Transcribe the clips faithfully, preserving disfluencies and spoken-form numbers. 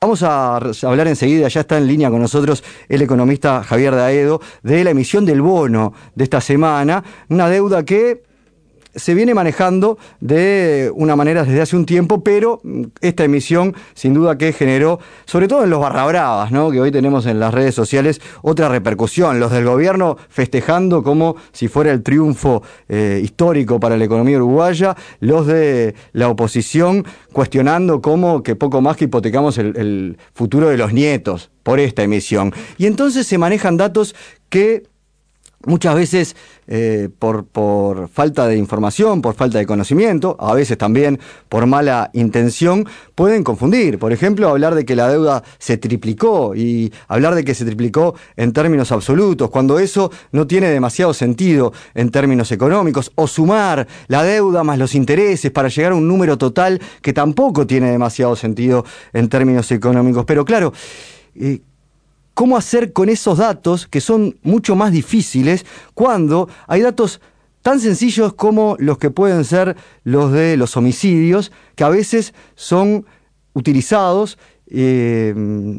Vamos a hablar enseguida, ya está en línea con nosotros el economista Javier Daedo, de la emisión del bono de esta semana, una deuda que se viene manejando de una manera desde hace un tiempo, pero esta emisión sin duda que generó, sobre todo en los barra bravas, ¿no?, que hoy tenemos en las redes sociales, otra repercusión. Los del gobierno festejando como si fuera el triunfo eh, histórico para la economía uruguaya, los de la oposición cuestionando como que poco más que hipotecamos el, el futuro de los nietos por esta emisión. Y entonces se manejan datos que muchas veces eh, por, por falta de información, por falta de conocimiento, a veces también por mala intención, pueden confundir. Por ejemplo, hablar de que la deuda se triplicó y hablar de que se triplicó en términos absolutos, cuando eso no tiene demasiado sentido en términos económicos, o sumar la deuda más los intereses para llegar a un número total que tampoco tiene demasiado sentido en términos económicos. Pero claro, eh, ¿cómo hacer con esos datos que son mucho más difíciles cuando hay datos tan sencillos como los que pueden ser los de los homicidios, que a veces son utilizados eh,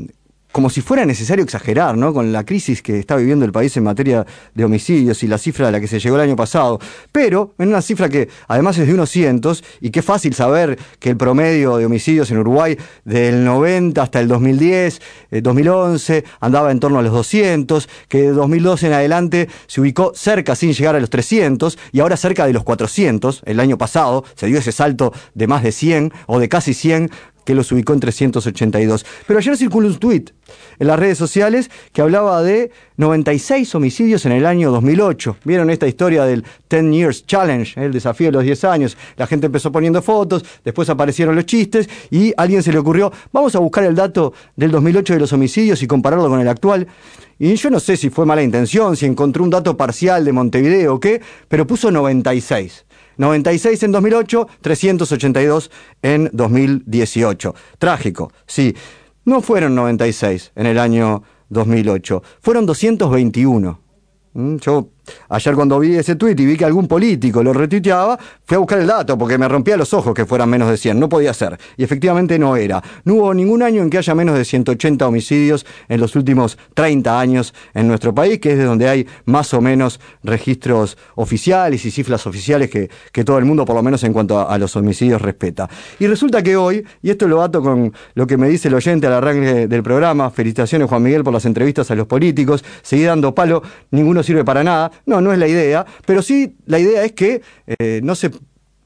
como si fuera necesario exagerar, ¿no?, con la crisis que está viviendo el país en materia de homicidios y la cifra a la que se llegó el año pasado, pero en una cifra que además es de unos cientos, y que es fácil saber que el promedio de homicidios en Uruguay del noventa hasta el dos mil diez, eh, dos mil once andaba en torno a los doscientos, que de dos mil doce en adelante se ubicó cerca sin llegar a los trescientos y ahora cerca de los cuatrocientos. El año pasado se dio ese salto de más de cien o de casi cien, que los ubicó en trescientos ochenta y dos. Pero ayer circuló un tuit en las redes sociales que hablaba de noventa y seis homicidios en el año dos mil ocho. ¿Vieron esta historia del ten years challenge, el desafío de los diez años? La gente empezó poniendo fotos, después aparecieron los chistes y a alguien se le ocurrió, vamos a buscar el dato del dos mil ocho de los homicidios y compararlo con el actual. Y yo no sé si fue mala intención, si encontró un dato parcial de Montevideo o qué, pero puso noventa y seis. noventa y seis en dos mil ocho, trescientos ochenta y dos en dos mil dieciocho. Trágico, sí. No fueron noventa y seis en el año dos mil ocho, fueron doscientos veintiuno. Yo ayer cuando vi ese tuit y vi que algún político lo retuiteaba, fui a buscar el dato porque me rompía los ojos que fueran menos de cien, no podía ser. Y efectivamente no era. No hubo ningún año en que haya menos de ciento ochenta homicidios en los últimos treinta años en nuestro país, que es de donde hay más o menos registros oficiales y cifras oficiales que, que todo el mundo, por lo menos en cuanto a, a los homicidios, respeta. Y resulta que hoy, y esto lo ato con lo que me dice el oyente al arranque del programa, felicitaciones Juan Miguel por las entrevistas a los políticos, seguí dando palo, ninguno sirve para nada. No, no es la idea, pero sí la idea es que eh, no se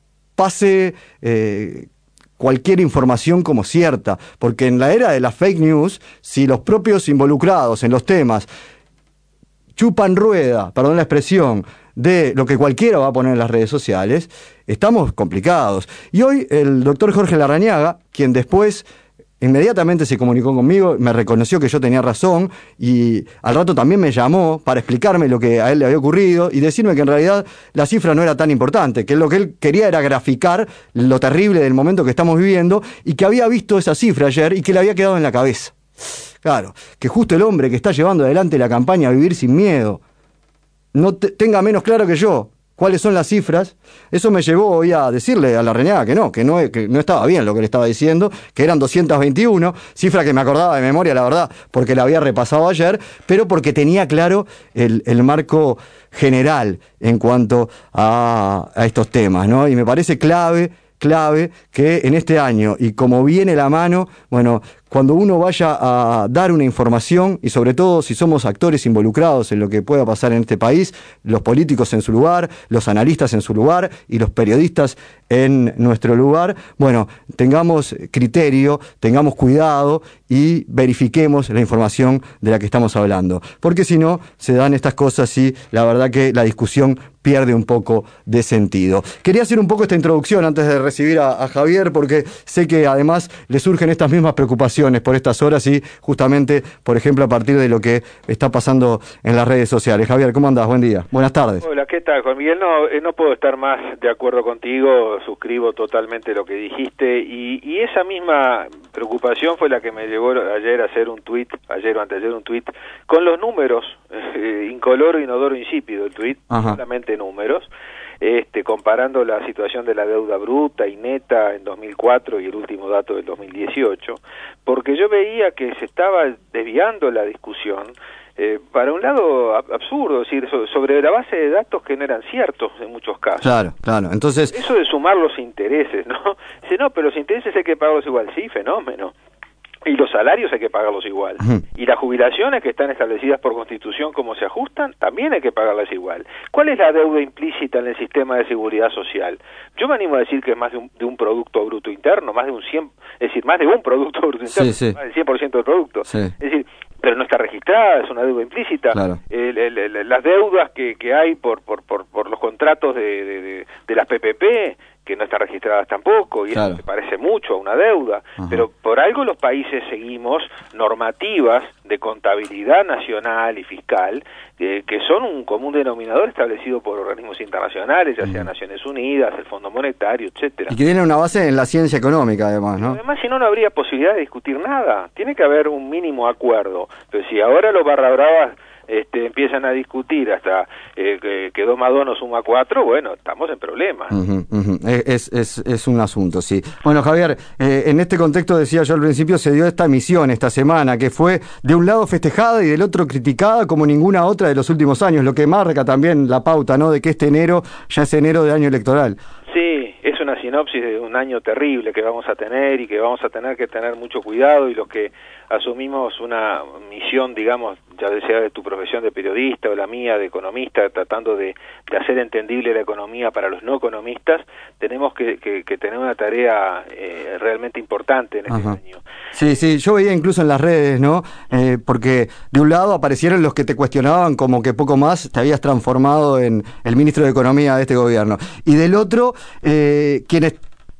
pase eh, cualquier información como cierta, porque en la era de las fake news, si los propios involucrados en los temas chupan rueda, perdón la expresión, de lo que cualquiera va a poner en las redes sociales, estamos complicados. Y hoy el doctor Jorge Larrañaga, quien después inmediatamente se comunicó conmigo, me reconoció que yo tenía razón y al rato también me llamó para explicarme lo que a él le había ocurrido y decirme que en realidad la cifra no era tan importante, que lo que él quería era graficar lo terrible del momento que estamos viviendo y que había visto esa cifra ayer y que le había quedado en la cabeza. Claro, que justo el hombre que está llevando adelante la campaña Vivir Sin Miedo no te, tenga menos claro que yo cuáles son las cifras. Eso me llevó hoy a decirle a Larrañaga que no, que no, que no estaba bien lo que le estaba diciendo, que eran doscientos veintiuno, cifra que me acordaba de memoria, la verdad, porque la había repasado ayer, pero porque tenía claro el, el marco general en cuanto a, a estos temas, ¿no? Y me parece clave, clave que en este año, y como viene la mano, bueno, cuando uno vaya a dar una información, y sobre todo si somos actores involucrados en lo que pueda pasar en este país, los políticos en su lugar, los analistas en su lugar y los periodistas en nuestro lugar, bueno, tengamos criterio, tengamos cuidado y verifiquemos la información de la que estamos hablando. Porque si no, se dan estas cosas y la verdad que la discusión pierde un poco de sentido. Quería hacer un poco esta introducción antes de recibir a, a Javier, porque sé que además le surgen estas mismas preocupaciones por estas horas y justamente, por ejemplo, a partir de lo que está pasando en las redes sociales. Javier, ¿cómo andás? Buen día. Buenas tardes. Hola, ¿qué tal, Juan Miguel? No, eh, no puedo estar más de acuerdo contigo, suscribo totalmente lo que dijiste y, y esa misma preocupación fue la que me llevó ayer a hacer un tuit, ayer o anteayer un tuit, con los números, eh, incoloro, inodoro, insípido el tuit, solamente números, este, comparando la situación de la deuda bruta y neta en dos mil cuatro y el último dato del dos mil dieciocho, porque yo veía que se estaba desviando la discusión Eh, para un lado absurdo, es decir, so, sobre la base de datos que no eran ciertos en muchos casos. Claro, claro. Entonces, eso de sumar los intereses, ¿no? Dice, no, pero los intereses hay que pagarlos igual, sí, fenómeno. Y los salarios hay que pagarlos igual. Uh-huh. Y las jubilaciones que están establecidas por Constitución como se ajustan, también hay que pagarlas igual. ¿Cuál es la deuda implícita en el sistema de seguridad social? Yo me animo a decir que es más de un, de un producto bruto interno, más de un cien, es decir, más de un producto bruto interno, sí, sí. Más del cien por ciento del producto. Sí. Es decir, pero no está registrada, es una deuda implícita. Claro. El, el, el, las deudas que, que hay por, por, por, por los contratos de, de, de, de las P P P, que no están registradas tampoco, y claro. Eso se parece mucho a una deuda, uh-huh. Pero por algo los países seguimos normativas de contabilidad nacional y fiscal, eh, que son un común denominador establecido por organismos internacionales, ya uh-huh. Sea Naciones Unidas, el Fondo Monetario, etcétera. Y que tiene una base en la ciencia económica, además, ¿no? Además, si no, no habría posibilidad de discutir nada. Tiene que haber un mínimo acuerdo. Pero si ahora los barra bravas Este, empiezan a discutir hasta eh, que, que dos más dos no suma cuatro, bueno, estamos en problemas. Uh-huh, uh-huh. Es, es, es un asunto, sí. Bueno, Javier, eh, en este contexto, decía yo al principio, se dio esta misión esta semana, que fue de un lado festejada y del otro criticada como ninguna otra de los últimos años, lo que marca también la pauta, ¿no?, de que este enero ya es enero de año electoral. Sí, es una sinopsis de un año terrible que vamos a tener y que vamos a tener que tener mucho cuidado, y los que asumimos una misión, digamos, ya sea de tu profesión de periodista o la mía de economista, tratando de, de hacer entendible la economía para los no economistas, tenemos que, que, que tener una tarea eh, realmente importante en este Ajá. año. Sí, sí, yo veía incluso en las redes, ¿no? Eh, porque de un lado aparecieron los que te cuestionaban como que poco más te habías transformado en el ministro de Economía de este gobierno, y del otro, eh, quienes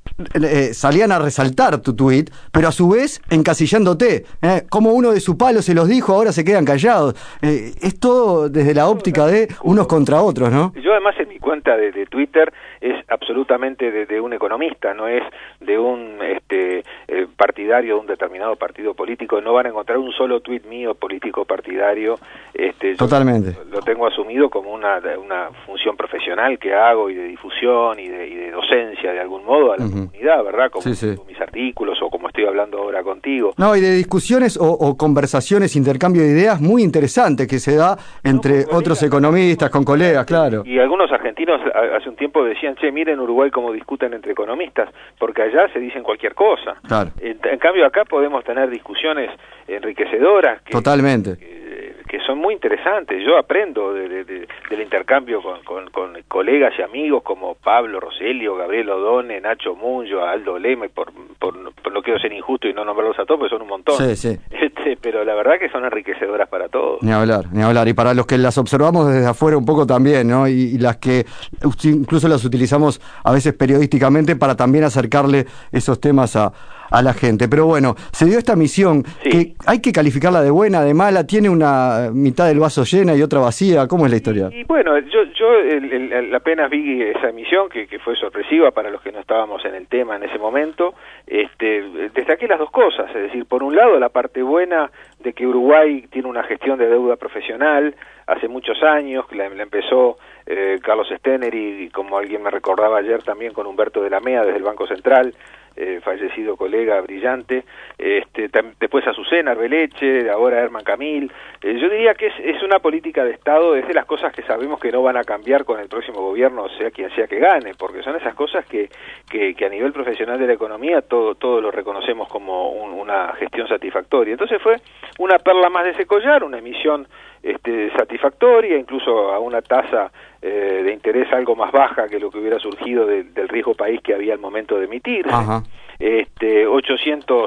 Eh, salían a resaltar tu tuit, pero a su vez encasillándote, ¿eh? Como uno de su palo se los dijo, ahora se quedan callados. Eh, es todo desde la óptica de unos contra otros, ¿no? Yo además en mi cuenta de, de Twitter es absolutamente de, de un economista, no es de un este eh, partidario de un determinado partido político. No van a encontrar un solo tuit mío político partidario. Este, Totalmente. Lo tengo asumido como una, una función profesional que hago, y de difusión y de, y de docencia de algún modo a la uh-huh. comunidad, ¿verdad? Como, sí, sí. Con mis artículos o como estoy hablando ahora contigo. No, y de discusiones o, o conversaciones, intercambio de ideas muy interesante que se da entre no, otros colegas, economistas, con colegas, claro. Y algunos argentinos hace un tiempo decían, che, miren Uruguay cómo discuten entre economistas, porque allá se dicen cualquier cosa. Claro. En, en cambio acá podemos tener discusiones enriquecedoras. Que, Totalmente. Que, que son muy interesantes. Yo aprendo de, de, de, del intercambio con, con, con colegas y amigos como Pablo Roselio, Gabriel Odone, Nacho Munyo, Aldo Lema, por, por, por no quiero ser injusto y no nombrarlos a todos, porque son un montón. Sí, sí. Este, pero la verdad que son enriquecedoras para todos. Ni hablar, ni hablar. Y para los que las observamos desde afuera un poco también, ¿no? Y, y las que incluso las utilizamos a veces periodísticamente para también acercarle esos temas a a la gente. Pero bueno, se dio esta misión, sí. Que hay que calificarla de buena, de mala, tiene una mitad del vaso llena y otra vacía. ¿Cómo es la historia? Y, y bueno, yo yo el, el, apenas vi esa misión, que, que fue sorpresiva para los que no estábamos en el tema en ese momento, este, destaqué las dos cosas, es decir, por un lado la parte buena de que Uruguay tiene una gestión de deuda profesional hace muchos años, que la, la empezó eh, Carlos Stenner y, como alguien me recordaba ayer, también con Humberto de la Mea desde el Banco Central, Eh, fallecido colega brillante, este, tam, después Azucena Arbeleche, ahora Herman Camil. Eh, yo diría que es, es una política de Estado, es de las cosas que sabemos que no van a cambiar con el próximo gobierno, sea quien sea que gane, porque son esas cosas que, que, que a nivel profesional de la economía todo, todo lo reconocemos como un, una gestión satisfactoria. Entonces fue una perla más de ese collar, una emisión este, satisfactoria, incluso a una tasa eh, de interés algo más baja que lo que hubiera surgido de, del riesgo país que había al momento de emitir. Ajá. Este, ochocientos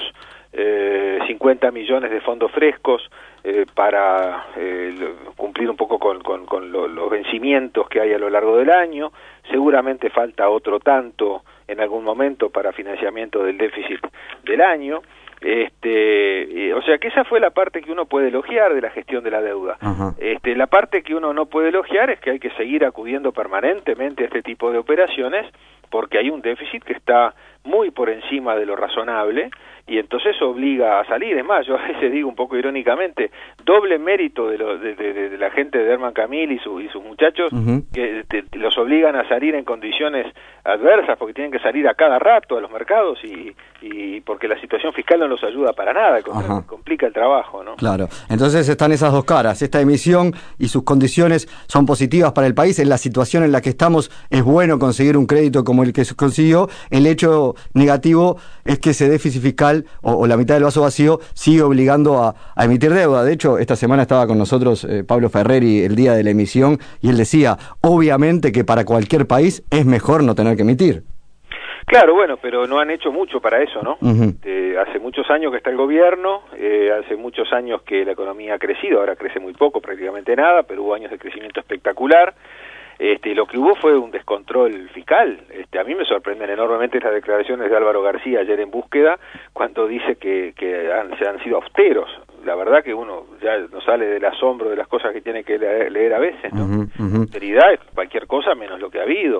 cincuenta millones de fondos frescos eh, para eh, cumplir un poco con, con, con lo, los vencimientos que hay a lo largo del año. Seguramente falta otro tanto en algún momento para financiamiento del déficit del año. Este, eh, o sea que esa fue la parte que uno puede elogiar de la gestión de la deuda. Ajá. Este, la parte que uno no puede elogiar es que hay que seguir acudiendo permanentemente a este tipo de operaciones, porque hay un déficit que está muy por encima de lo razonable y entonces obliga a salir. Es más, yo a veces digo un poco irónicamente, doble mérito de, lo, de, de, de la gente de Herman Camil y, su, y sus muchachos, uh-huh. que te, te los obligan a salir en condiciones adversas, porque tienen que salir a cada rato a los mercados y, y porque la situación fiscal no los ayuda para nada, complica el trabajo, ¿no? Claro, entonces están esas dos caras, esta emisión y sus condiciones son positivas para el país, en la situación en la que estamos es bueno conseguir un crédito como el que se consiguió, el hecho negativo es que ese déficit fiscal o, o la mitad del vaso vacío sigue obligando a, a emitir deuda. De hecho, esta semana estaba con nosotros eh, Pablo Ferreri el día de la emisión y él decía, obviamente que para cualquier país es mejor no tener que emitir. Claro, bueno, pero no han hecho mucho para eso, ¿no? Uh-huh. Eh, hace muchos años que está el gobierno, eh, hace muchos años que la economía ha crecido, ahora crece muy poco, prácticamente nada, pero hubo años de crecimiento espectacular. Este, lo que hubo fue un descontrol fiscal. Este, a mí me sorprenden enormemente las declaraciones de Álvaro García ayer en Búsqueda, cuando dice que, que han, se han sido austeros. La verdad que uno ya no sale del asombro de las cosas que tiene que leer, leer a veces, ¿no? Uh-huh, uh-huh. Austeridad es cualquier cosa menos lo que ha habido.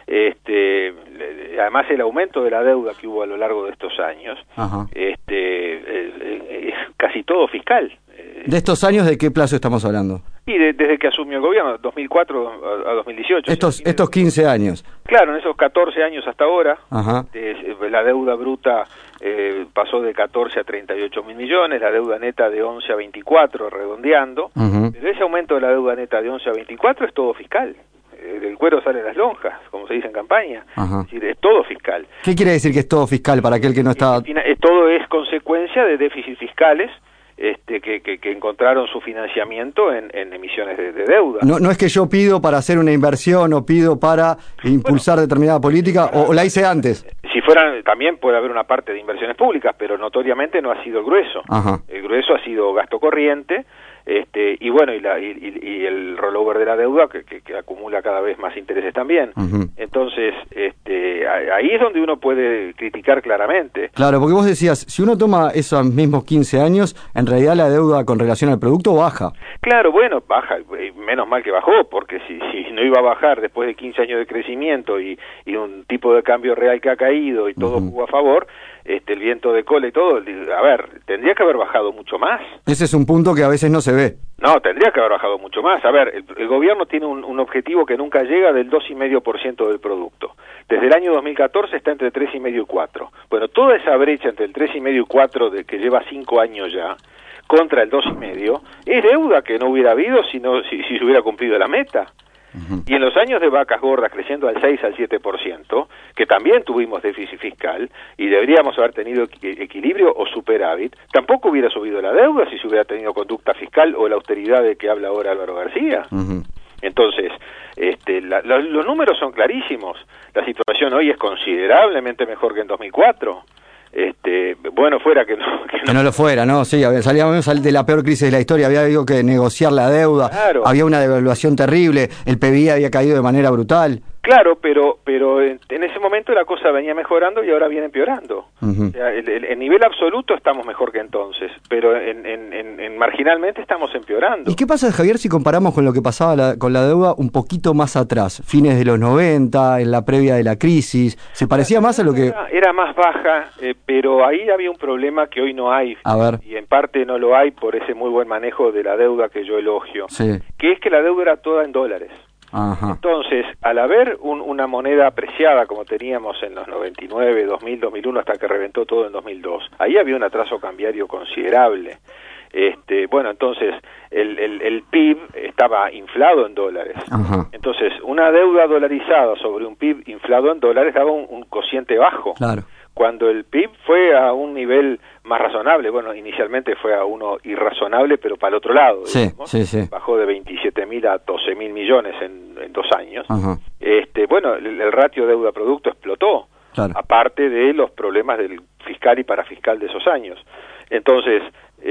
Este, además el aumento de la deuda que hubo a lo largo de estos años, uh-huh. este, es, es casi todo fiscal. ¿De estos años de qué plazo estamos hablando? Y de, desde que asumió el gobierno, dos mil cuatro a, a dos mil dieciocho. Estos, o sea, estos quince años. Claro, en esos catorce años hasta ahora, Ajá. eh, la deuda bruta eh, pasó de catorce a treinta y ocho mil millones, la deuda neta de once a veinticuatro, redondeando. Uh-huh. Pero ese aumento de la deuda neta de once a veinticuatro es todo fiscal. Eh, del cuero salen las lonjas, como se dice en campaña. Ajá. Es decir, es todo fiscal. ¿Qué quiere decir que es todo fiscal para aquel que no está...? Y, y, todo es consecuencia de déficits fiscales, Este, que, que, que encontraron su financiamiento en, en emisiones de, de deuda. No, no es que yo pido para hacer una inversión o pido para impulsar bueno, determinada política, o, o la hice antes. Si fueran, también puede haber una parte de inversiones públicas, pero notoriamente no ha sido el grueso. Ajá. El grueso ha sido gasto corriente, este, y bueno, y, la, y, y el rollover de la deuda que, que, que acumula cada vez más intereses también. Uh-huh. Entonces, este, ahí es donde uno puede criticar claramente. Claro, porque vos decías, si uno toma esos mismos quince años, en realidad la deuda con relación al producto baja. Claro, bueno, baja, menos mal que bajó, porque si, si no iba a bajar después de quince años de crecimiento y, y un tipo de cambio real que ha caído y todo uh-huh. jugó a favor, este, el viento de cola y todo, a ver, tendría que haber bajado mucho más. Ese es un punto que a veces no se ve. No, tendría que haber bajado mucho más. A ver, el, el gobierno tiene un, un objetivo que nunca llega del dos coma cinco por ciento del producto. Desde el año dos mil catorce está entre tres coma cinco y cuatro. Bueno, toda esa brecha entre el tres coma cinco y cuatro, de, que lleva cinco años ya, contra el dos coma cinco, es deuda que no hubiera habido si, no, si, si se hubiera cumplido la meta. Uh-huh. Y en los años de vacas gordas creciendo al seis al siete por ciento, que también tuvimos déficit fiscal y deberíamos haber tenido equilibrio o superávit, tampoco hubiera subido la deuda si se hubiera tenido conducta fiscal o la austeridad de que habla ahora Álvaro García. Uh-huh. Entonces, este, la, la, los números son clarísimos. La situación hoy es considerablemente mejor que en dos mil cuatro. Este, bueno, fuera que no, que no... que no lo fuera, ¿no? Sí, salíamos de la peor crisis de la historia, había habido que negociar la deuda, claro. Había una devaluación terrible, el P B I había caído de manera brutal. Claro, pero pero en, en ese momento la cosa venía mejorando y ahora viene empeorando. Uh-huh. O sea, el, el, el nivel absoluto estamos mejor que entonces, pero en, en, en, en marginalmente estamos empeorando. ¿Y qué pasa, Javier, si comparamos con lo que pasaba la, con la deuda un poquito más atrás, fines de los noventa, en la previa de la crisis? ¿Se parecía más a lo que...? Era, era más baja, eh, pero ahí había un problema que hoy no hay. A ver. Y en parte no lo hay por ese muy buen manejo de la deuda que yo elogio. Sí. Que es que la deuda era toda en dólares. Ajá. Entonces, al haber un, una moneda apreciada como teníamos en los noventa y nueve, dos mil, dos mil uno, hasta que reventó todo en dos mil dos, ahí había un atraso cambiario considerable. Este, bueno, entonces el, el, el P I B estaba inflado en dólares. Ajá. Entonces, una deuda dolarizada sobre un P I B inflado en dólares daba un, un cociente bajo. Claro. Cuando el P I B fue a un nivel más razonable, bueno, inicialmente fue a uno irrazonable, pero para el otro lado, sí, digamos, sí, sí. bajó de veintisiete mil a doce mil millones en, en dos años. Ajá. Este, bueno, el, el ratio deuda-producto explotó, claro. Aparte de los problemas del fiscal y parafiscal de esos años. Entonces,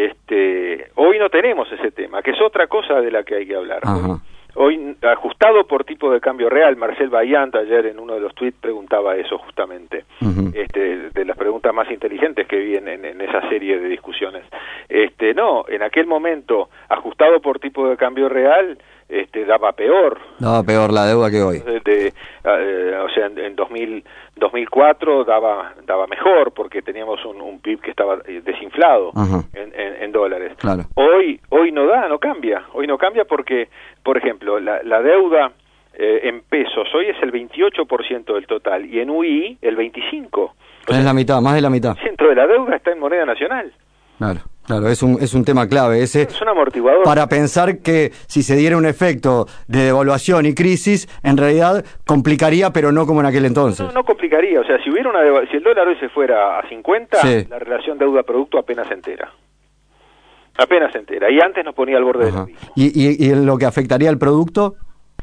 este, hoy no tenemos ese tema, que es otra cosa de la que hay que hablar. Ajá. Hoy, ajustado por tipo de cambio real, Marcel Bayant ayer en uno de los tweets preguntaba eso justamente, uh-huh. este, de las preguntas más inteligentes que vi en, en, en esa serie de discusiones. Eh, Este, no, en aquel momento, ajustado por tipo de cambio real, este, daba peor. Daba peor la deuda que hoy. De, de, eh, o sea, en, en dos mil, dos mil cuatro daba daba mejor porque teníamos un, un P I B que estaba desinflado en, en, en dólares. Claro. Hoy hoy no da, no cambia. Hoy no cambia porque, por ejemplo, la, la deuda eh, en pesos hoy es el veintiocho por ciento del total y en U I el veinticinco por ciento. Es la mitad, más de la mitad. El ciento de la deuda está en moneda nacional. Claro. Claro, es un, es un tema clave ese. Es un amortiguador. Para pensar que si se diera un efecto de devaluación y crisis, en realidad complicaría, pero no como en aquel entonces. No, no complicaría. O sea, si hubiera una deva- si el dólar hoy se fuera a cincuenta, sí, la relación deuda-producto apenas se entera. Apenas se entera. Y antes nos ponía al borde del abismo. ¿Y, y, ¿Y en lo que afectaría al producto?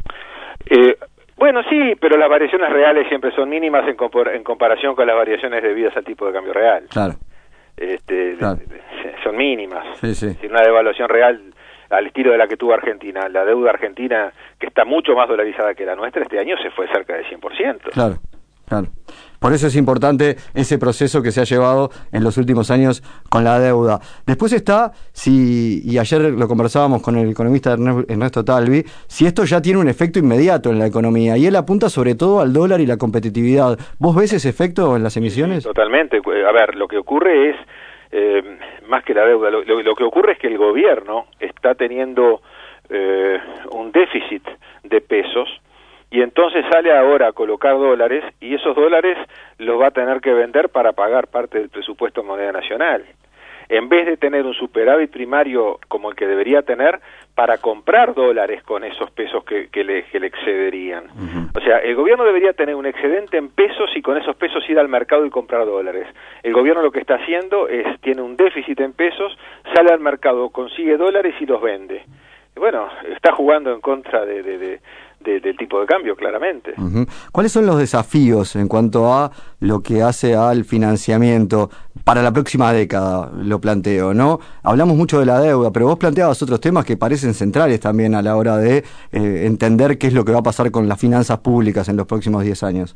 Eh, bueno, sí, pero las variaciones reales siempre son mínimas en, compor- en comparación con las variaciones debidas al tipo de cambio real. Claro. Este, claro. Son mínimas. Sí, sí. Si una devaluación real al estilo de la que tuvo Argentina, la deuda argentina, que está mucho más dolarizada que la nuestra, este año se fue cerca del cien por ciento. Claro, claro. Por eso es importante ese proceso que se ha llevado en los últimos años con la deuda. Después está, si y ayer lo conversábamos con el economista Ernesto Talvi, si esto ya tiene un efecto inmediato en la economía, y él apunta sobre todo al dólar y la competitividad. ¿Vos ves ese efecto en las emisiones? Sí, totalmente. A ver, lo que ocurre es, eh, más que la deuda, lo, lo, lo que ocurre es que el gobierno está teniendo eh, un déficit de pesos, y entonces sale ahora a colocar dólares y esos dólares los va a tener que vender para pagar parte del presupuesto en moneda nacional. En vez de tener un superávit primario como el que debería tener para comprar dólares con esos pesos que, que, le, que le excederían. Uh-huh. O sea, el gobierno debería tener un excedente en pesos y con esos pesos ir al mercado y comprar dólares. El gobierno lo que está haciendo es, tiene un déficit en pesos, sale al mercado, consigue dólares y los vende. Bueno, está jugando en contra de... de, de De, del tipo de cambio, claramente. Uh-huh. ¿Cuáles son los desafíos en cuanto a lo que hace al financiamiento para la próxima década? Lo planteo, ¿no? Hablamos mucho de la deuda, pero vos planteabas otros temas que parecen centrales también a la hora de eh, entender qué es lo que va a pasar con las finanzas públicas en los próximos diez años.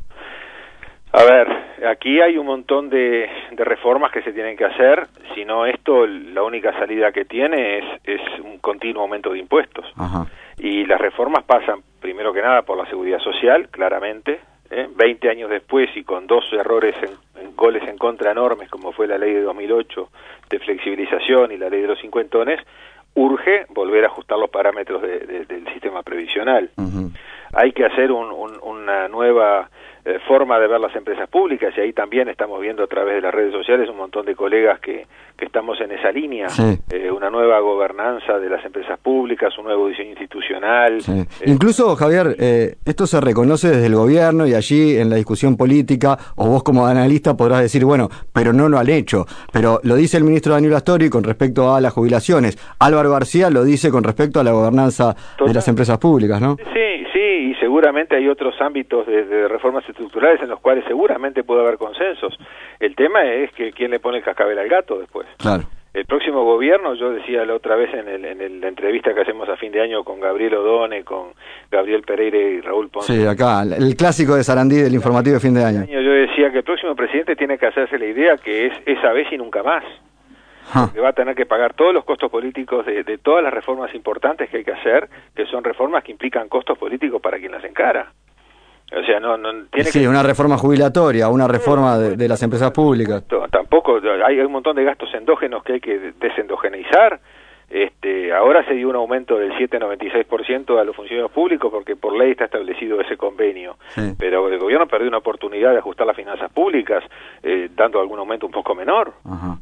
A ver, aquí hay un montón de, de reformas que se tienen que hacer, si no esto, la única salida que tiene es, es un continuo aumento de impuestos. Ajá. Y las reformas pasan, primero que nada, por la seguridad social, claramente, ¿eh? veinte años después y con dos errores en, en goles en contra enormes, como fue la ley de dos mil ocho de flexibilización y la ley de los cincuentones, urge volver a ajustar los parámetros de, de, del sistema previsional. Uh-huh. Hay que hacer un, un, una nueva eh, forma de ver las empresas públicas, y ahí también estamos viendo a través de las redes sociales un montón de colegas que, que estamos en esa línea. Sí. Eh, una nueva gobernanza de las empresas públicas, un nuevo diseño institucional. Sí. Eh, Incluso, Javier, eh, esto se reconoce desde el gobierno, y allí en la discusión política, o vos como analista podrás decir, bueno, pero no lo han hecho. Pero lo dice el ministro Daniel Astori con respecto a las jubilaciones. Álvaro García lo dice con respecto a la gobernanza Total. de las empresas públicas, ¿no? Sí, sí, y seguramente hay otros ámbitos de, de reformas estructurales en los cuales seguramente puede haber consensos. El tema es que quién le pone el cascabel al gato después. Claro. El próximo gobierno, yo decía la otra vez en, el, en el, la entrevista que hacemos a fin de año con Gabriel Odone, con Gabriel Pereira y Raúl Ponce. Sí, acá, el clásico de Sarandí del informativo de fin de año. Yo decía que el próximo presidente tiene que hacerse la idea que es esa vez y nunca más. Que va a tener que pagar todos los costos políticos de, de todas las reformas importantes que hay que hacer, que son reformas que implican costos políticos para quien las encara. O sea, no, no tiene sí, que... una reforma jubilatoria, una reforma de, de las empresas públicas. Tampoco, hay un montón de gastos endógenos que hay que desendogenizar. Este, ahora se dio un aumento del siete coma noventa y seis por ciento a los funcionarios públicos porque por ley está establecido ese convenio. Sí. Pero el gobierno perdió una oportunidad de ajustar las finanzas públicas, eh, dando algún aumento un poco menor. Ajá.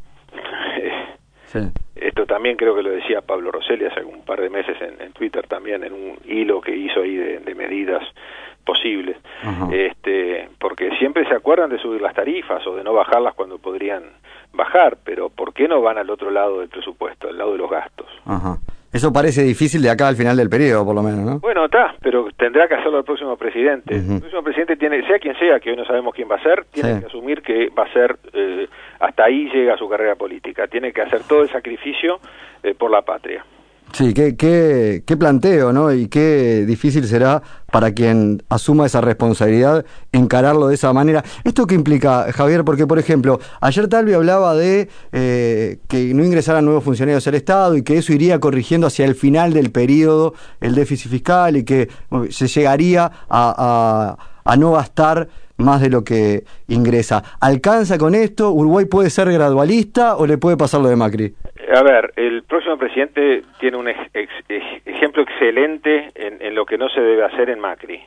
Sí. Esto también creo que lo decía Pablo Rosselli hace un par de meses en, en Twitter también, en un hilo que hizo ahí de, de medidas posibles. Uh-huh. Este, porque siempre se acuerdan de subir las tarifas o de no bajarlas cuando podrían bajar, pero ¿por qué no van al otro lado del presupuesto, al lado de los gastos? Uh-huh. Eso parece difícil de acá al final del periodo, por lo menos, ¿no? Bueno, está, pero tendrá que hacerlo el próximo presidente. Uh-huh. El próximo presidente tiene, sea quien sea, que hoy no sabemos quién va a ser, tiene sí. que asumir que va a ser, eh, hasta ahí llega su carrera política. Tiene que hacer todo el sacrificio eh, por la patria. Sí, qué, qué, qué planteo, ¿no? Y qué difícil será para quien asuma esa responsabilidad encararlo de esa manera. ¿Esto qué implica, Javier? Porque, por ejemplo, ayer Talvi hablaba de eh, que no ingresaran nuevos funcionarios al Estado y que eso iría corrigiendo hacia el final del periodo el déficit fiscal y que bueno, se llegaría a, a, a no gastar más de lo que ingresa. ¿Alcanza con esto? ¿Uruguay puede ser gradualista o le puede pasar lo de Macri? A ver, el próximo presidente tiene un ex, ex, ex, ejemplo excelente en, en lo que no se debe hacer en Macri.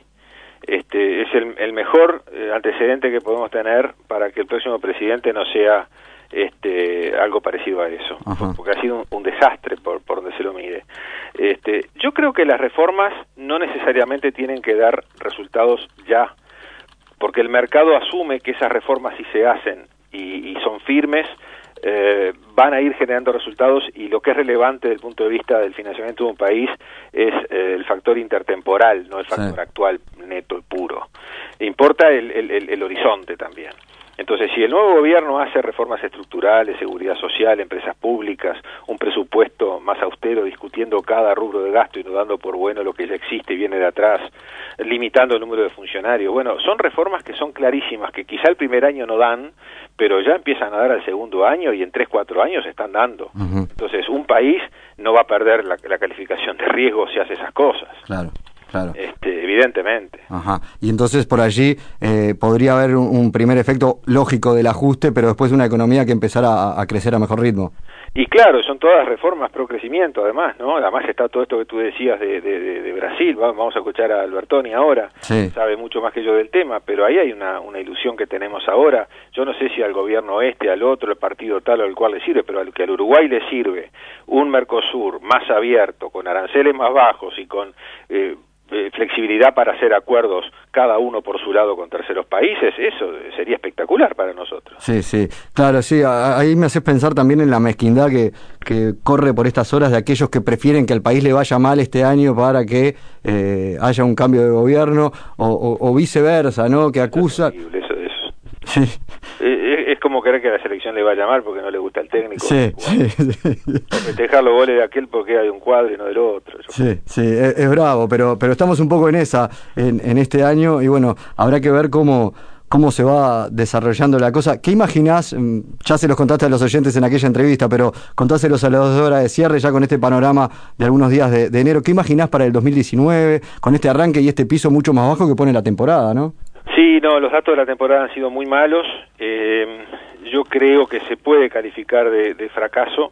Este es el, el mejor eh, antecedente que podemos tener para que el próximo presidente no sea este algo parecido a eso. Ajá. Porque ha sido un, un desastre por, por donde se lo mire. Este, yo creo que las reformas no necesariamente tienen que dar resultados ya, porque el mercado asume que esas reformas, si se hacen y, y son firmes, eh, van a ir generando resultados, y lo que es relevante desde el punto de vista del financiamiento de un país es eh, el factor intertemporal, no el factor sí. actual, neto y puro. Importa el, el, el, el horizonte también. Entonces, si el nuevo gobierno hace reformas estructurales, seguridad social, empresas públicas, un presupuesto más austero, discutiendo cada rubro de gasto y no dando por bueno lo que ya existe y viene de atrás, limitando el número de funcionarios, bueno, son reformas que son clarísimas, que quizá el primer año no dan, pero ya empiezan a dar al segundo año y en tres, cuatro años están dando. Uh-huh. Entonces, un país no va a perder la, la calificación de riesgo si hace esas cosas. Claro. Claro. Este, evidentemente. Ajá. Y entonces por allí eh, podría haber un, un primer efecto lógico del ajuste, pero después una economía que empezara a, a crecer a mejor ritmo. Y claro, son todas reformas pro crecimiento, además, ¿no? Además está todo esto que tú decías de, de, de, de Brasil. Vamos a escuchar a Albertoni ahora, sí. Sabe mucho más que yo del tema, pero ahí hay una, una ilusión que tenemos ahora. Yo no sé si al gobierno este, al otro, el partido tal o al cual le sirve, pero al que al Uruguay le sirve un Mercosur más abierto, con aranceles más bajos y con Eh, flexibilidad para hacer acuerdos cada uno por su lado con terceros países, eso sería espectacular para nosotros. Sí, sí, claro, sí, ahí me haces pensar también en la mezquindad que, que corre por estas horas de aquellos que prefieren que al país le vaya mal este año para que eh, haya un cambio de gobierno o, o, o viceversa, ¿no? Que acusa... Eso es eso, eso. Sí. Es, es como querer que la selección le vaya mal porque no le gusta el técnico. Sí, sí, sí. O festejar los goles de aquel porque hay de un cuadro y no del otro. Sí, sí, es, es bravo, pero pero estamos un poco en esa, en, en este año, y bueno, habrá que ver cómo, cómo se va desarrollando la cosa. ¿Qué imaginás? Ya se los contaste a los oyentes en aquella entrevista, pero contáselos a las dos horas de cierre, ya con este panorama de algunos días de, de enero. ¿Qué imaginás para el dos mil diecinueve, con este arranque y este piso mucho más bajo que pone la temporada, no? Sí, no, los datos de la temporada han sido muy malos. Eh, yo creo que se puede calificar de, de fracaso.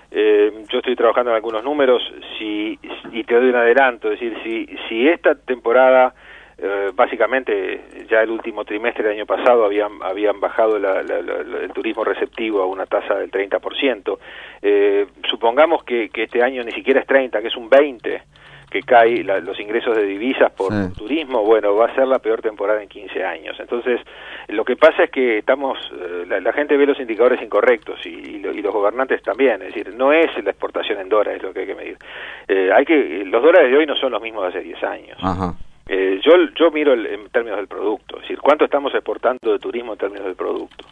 Eh, yo estoy trabajando en algunos números si, y te doy un adelanto, es decir, si, si esta temporada, eh, básicamente ya el último trimestre del año pasado habían, habían bajado la, la, la, el turismo receptivo a una tasa del treinta por ciento, eh, supongamos que, que este año ni siquiera es treinta, que es un veinte, que cae la, los ingresos de divisas por sí. turismo, bueno, va a ser la peor temporada en quince años. Entonces, lo que pasa es que estamos, eh, la, la gente ve los indicadores incorrectos y, y, lo, y los gobernantes también, es decir, no es la exportación en dólares lo que hay que medir. Eh, hay que, los dólares de hoy no son los mismos de hace diez años. Ajá. Eh, yo yo miro el, en términos del producto, es decir, cuánto estamos exportando de turismo en términos del producto.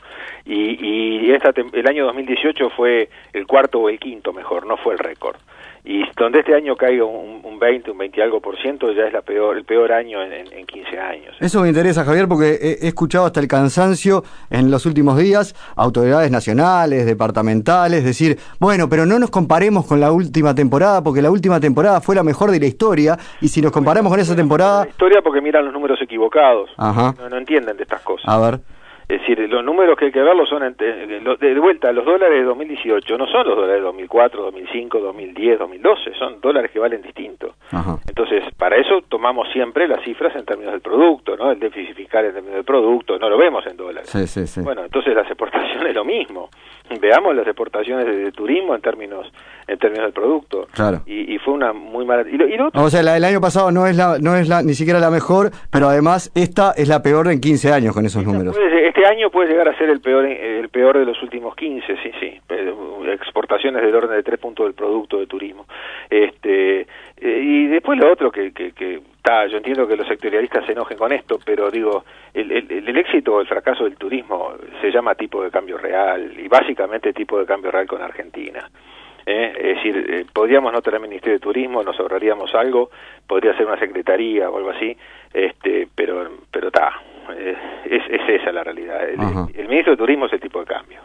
Y, y esta, el año dos mil dieciocho fue el cuarto o el quinto mejor, no fue el récord. Y donde este año caiga un, un veinte, un veinte y algo por ciento, ya es la peor, el peor año en, en, en quince años. Eso me interesa, Javier, porque he, he escuchado hasta el cansancio en los últimos días autoridades nacionales, departamentales, decir, bueno, pero no nos comparemos con la última temporada, porque la última temporada fue la mejor de la historia, y si nos comparamos con esa temporada... La historia porque miran los números equivocados. Ajá. No, no entienden de estas cosas. A ver... Es decir, los números que hay que verlos son, de vuelta, los dólares de dos mil dieciocho no son los dólares de dos mil cuatro, dos mil cinco, dos mil diez, dos mil doce, son dólares que valen distinto. Ajá. Entonces, para eso tomamos siempre las cifras en términos del producto, ¿no? El déficit fiscal en términos del producto, no lo vemos en dólares. Sí, sí, sí. Bueno, entonces las exportaciones lo mismo. Veamos las exportaciones de, de turismo en términos en términos del producto. Claro. Y, y fue una muy mala... Y lo, y lo otro... O sea, la, el año pasado no es la no es la ni siquiera la mejor, pero además esta es la peor en quince años con esos números. Puede, este año puede llegar a ser el peor el peor de los últimos quince, sí, sí. Exportaciones del orden de tres puntos del producto de turismo. Este eh, y después lo otro que que, que ta, yo entiendo que los sectorialistas se enojen con esto, pero digo, el, el, el éxito o el fracaso del turismo se llama tipo de cambio real y básicamente tipo de cambio real con Argentina. ¿eh? Es decir, eh, podríamos no tener Ministerio de Turismo, nos ahorraríamos algo, podría ser una secretaría o algo así, este, pero pero está, eh, es, es esa la realidad. El, el Ministro de Turismo es el tipo de cambio.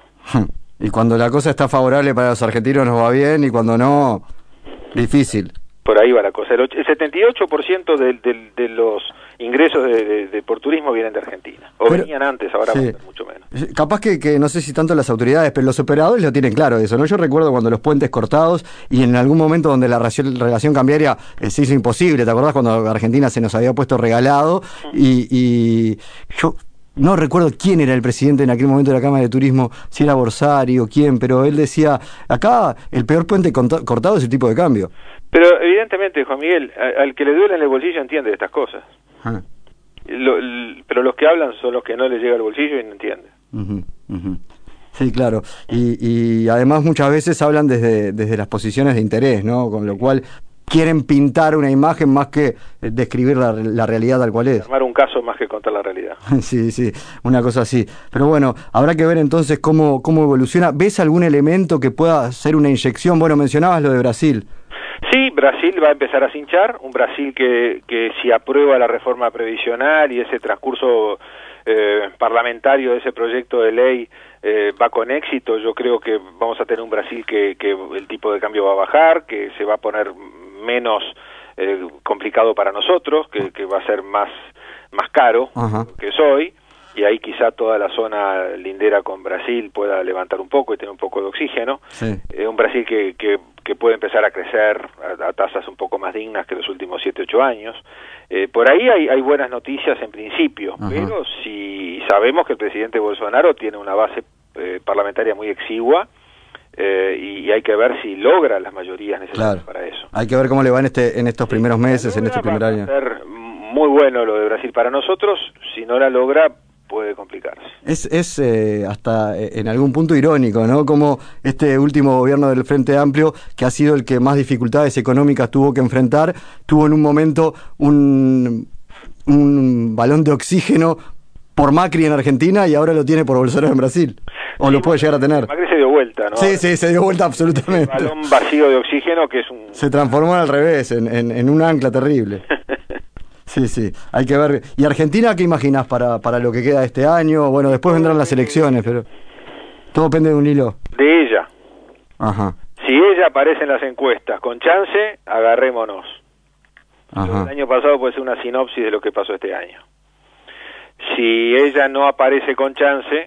Y cuando la cosa está favorable para los argentinos nos va bien, y cuando no, difícil. Por ahí va la cosa. El setenta y ocho por ciento de, de, de los ingresos de, de, de por turismo vienen de Argentina. O pero, venían antes, ahora sí, mucho menos. Capaz que, que no sé si tanto las autoridades, pero los operadores lo tienen claro eso, ¿no? Yo recuerdo cuando los puentes cortados y en algún momento donde la relación cambiaria eh, se hizo imposible. ¿Te acordás cuando Argentina se nos había puesto regalado? Uh-huh. y, y yo... No recuerdo quién era el presidente en aquel momento de la Cámara de Turismo, si era Borsari o quién, pero él decía, acá el peor puente cortado es el tipo de cambio. Pero evidentemente, Juan Miguel, al que le duele en el bolsillo entiende de estas cosas. Ah. Lo, pero los que hablan son los que no les llega al bolsillo y no entienden. Uh-huh, uh-huh. Sí, claro. Y, y además muchas veces hablan desde, desde las posiciones de interés, ¿no? Con lo cual quieren pintar una imagen más que describir la, la realidad tal cual es. Armar un caso más que contar la realidad. Sí, sí, una cosa así. Pero bueno, habrá que ver entonces cómo, cómo evoluciona. ¿Ves algún elemento que pueda ser una inyección? Bueno, mencionabas lo de Brasil. Sí, Brasil va a empezar a cinchar, un Brasil que, que si aprueba la reforma previsional y ese transcurso eh, parlamentario de ese proyecto de ley eh, va con éxito, yo creo que vamos a tener un Brasil que, que el tipo de cambio va a bajar, que se va a poner menos eh, complicado para nosotros, que, que va a ser más, más caro uh-huh. que es hoy, y ahí quizá toda la zona lindera con Brasil pueda levantar un poco y tener un poco de oxígeno. Sí. Eh, un Brasil que, que, que puede empezar a crecer a, a tasas un poco más dignas que los últimos siete, ocho años. Eh, por ahí hay, hay buenas noticias en principio, uh-huh. pero si sabemos que el presidente Bolsonaro tiene una base eh, parlamentaria muy exigua, Eh, y, y hay que ver si logra las mayorías necesarias claro. para eso. Hay que ver cómo le va en, este, en estos sí, primeros meses, en este primer año. Va a ser muy bueno lo de Brasil para nosotros, si no la logra puede complicarse. Es, es eh, hasta en algún punto irónico, ¿no? Como este último gobierno del Frente Amplio, que ha sido el que más dificultades económicas tuvo que enfrentar, tuvo en un momento un, un balón de oxígeno por Macri en Argentina y ahora lo tiene por Bolsonaro en Brasil. O sí, lo puede llegar a tener. Macri se dio vuelta, ¿no? Sí, sí, se dio vuelta absolutamente. Un balón vacío de oxígeno que es un... Se transformó al revés, en, en, en un ancla terrible. Sí, sí, hay que ver. ¿Y Argentina qué imaginas para, para lo que queda de este año? Bueno, después vendrán las elecciones, pero todo depende de un hilo. De ella. Ajá. Si ella aparece en las encuestas con chance, agarrémonos. Ajá. El año pasado puede ser una sinopsis de lo que pasó este año. Si ella no aparece con chance,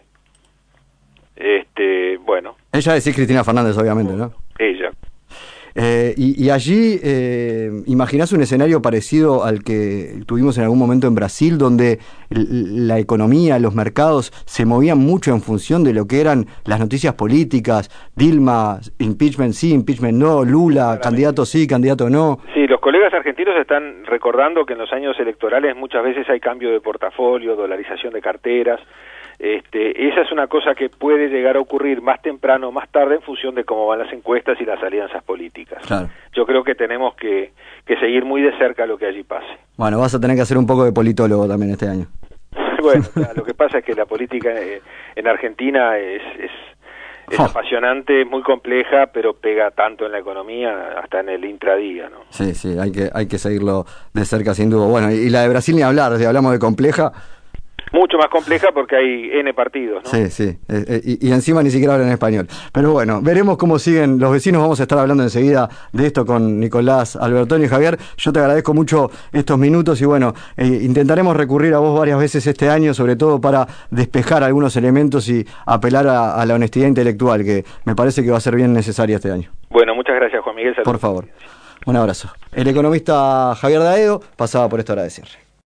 este, bueno. Ella decís Cristina Fernández, obviamente, ¿no? Ella. Eh, y, y allí, eh, ¿imaginás un escenario parecido al que tuvimos en algún momento en Brasil, donde la economía, los mercados se movían mucho en función de lo que eran las noticias políticas? Dilma, impeachment sí, impeachment no, Lula, Claramente. candidato sí, candidato no. Sí, los colegas argentinos están recordando que en los años electorales muchas veces hay cambio de portafolio, dolarización de carteras. Este, esa es una cosa que puede llegar a ocurrir más temprano o más tarde en función de cómo van las encuestas y las alianzas políticas. Claro. Yo creo que tenemos que, que seguir muy de cerca lo que allí pase. Bueno, vas a tener que hacer un poco de politólogo también este año. Bueno, claro, lo que pasa es que la política en Argentina es, es, es oh. apasionante, muy compleja, pero pega tanto en la economía hasta en el intradía, ¿no? Sí, sí, hay que, hay que seguirlo de cerca sin duda. Bueno, y la de Brasil ni hablar, si hablamos de compleja... Mucho más compleja porque hay N partidos, ¿no? Sí, sí, eh, eh, y, y encima ni siquiera hablan español. Pero bueno, veremos cómo siguen los vecinos, vamos a estar hablando enseguida de esto con Nicolás Albertonio y Javier. Yo te agradezco mucho estos minutos y bueno, eh, intentaremos recurrir a vos varias veces este año, sobre todo para despejar algunos elementos y apelar a, a la honestidad intelectual, que me parece que va a ser bien necesaria este año. Bueno, muchas gracias, Juan Miguel. Saludos. Por favor, un abrazo. El economista Javier de Aedo pasaba por esta hora de cierre.